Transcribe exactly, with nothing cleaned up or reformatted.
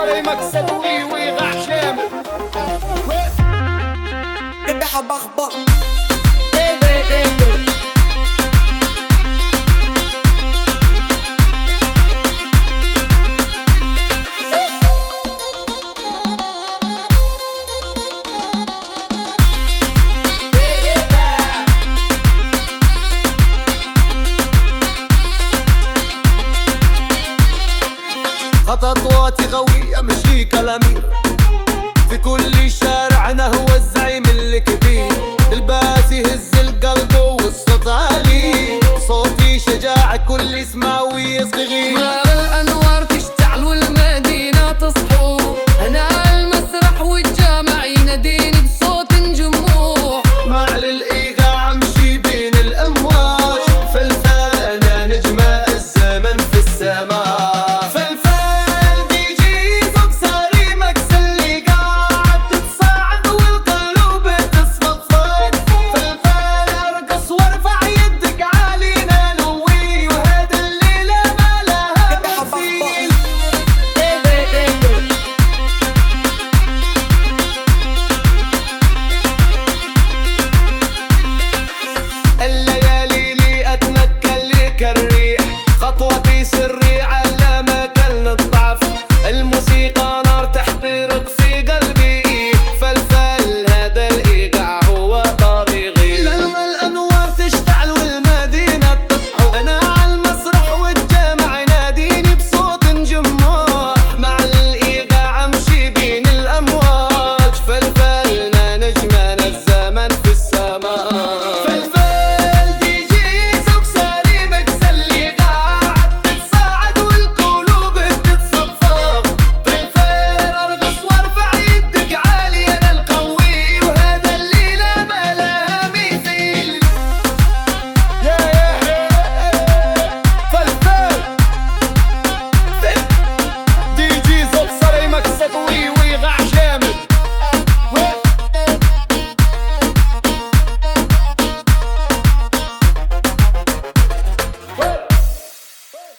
كريمك سدوي ويغع شامل ذبح بخبط خطواتي قوية مشي كلامي في كل شارعنا، هو الزعيم الكبير الباس يهز القلب والصوت عالي، صوتي شجاع كل يسمع ويصغي.